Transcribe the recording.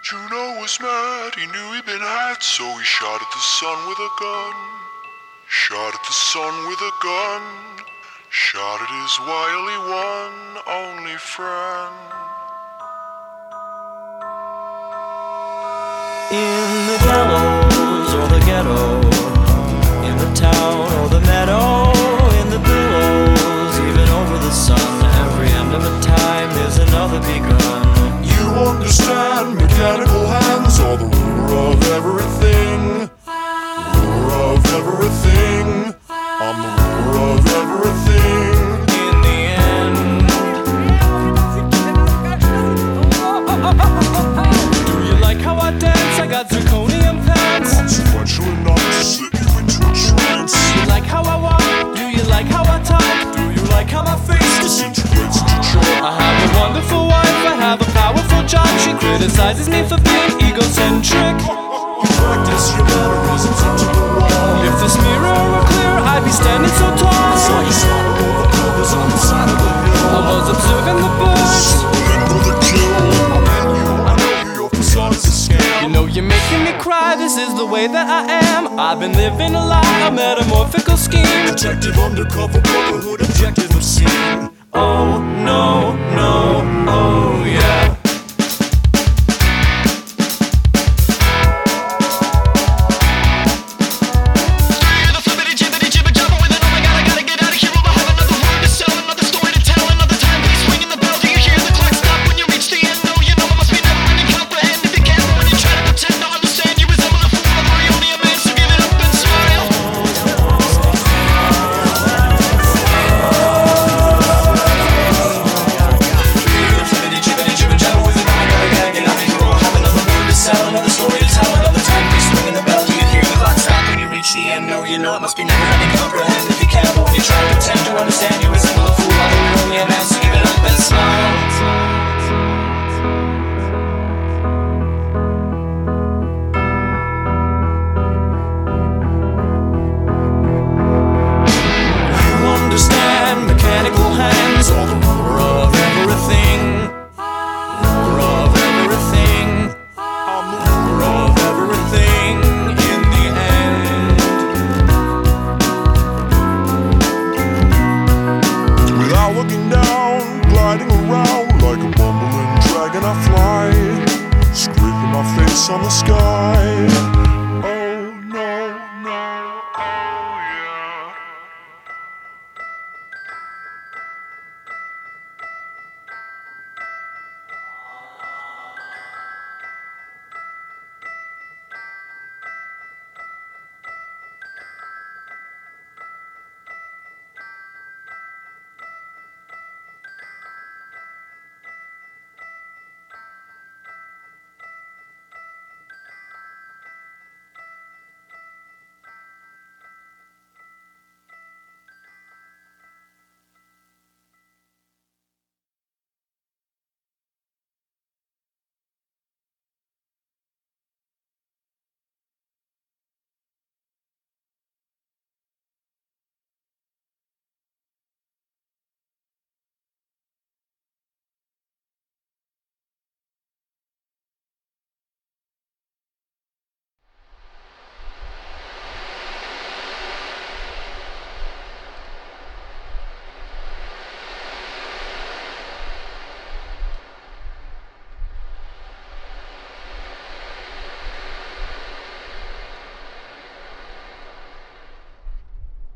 Juno was mad, he knew he'd been had, so he shot at the sun with a gun. Shot at the sun with a gun. Shot at his wily one, only friend. In the gallows or the ghetto, in the town or the meadow, in the billows, even over the sun, every end of a time is another begun. You understand, mechanical hands are the ruler of everything. Ruler of everything. I'm the ruler of everything. In the end, do you like how I dance? I got zirconium pants. Consequential enough to slip you into a trance. Do you like how I walk? Do you like how I talk? Do you like how my face Disintegrates into chalk. I have a wonderful wife, I have a powerful job. She criticizes me for being egocentric. You practice your mannerisms into the wall. If this mirror were clear, I'd be standing so tall. Saw you slaughter all the brothers on the side of the hill. I was observing the birds. In for the kill. I met you, I know you, your facade is a scam. You know you're making me cry, this is the way that I am. I've been living a lie, a metamorphical scheme. Detective undercover, brotherhood, objective obscene. Oh no, no, oh yeah. No, you know it must be never ending comprehend.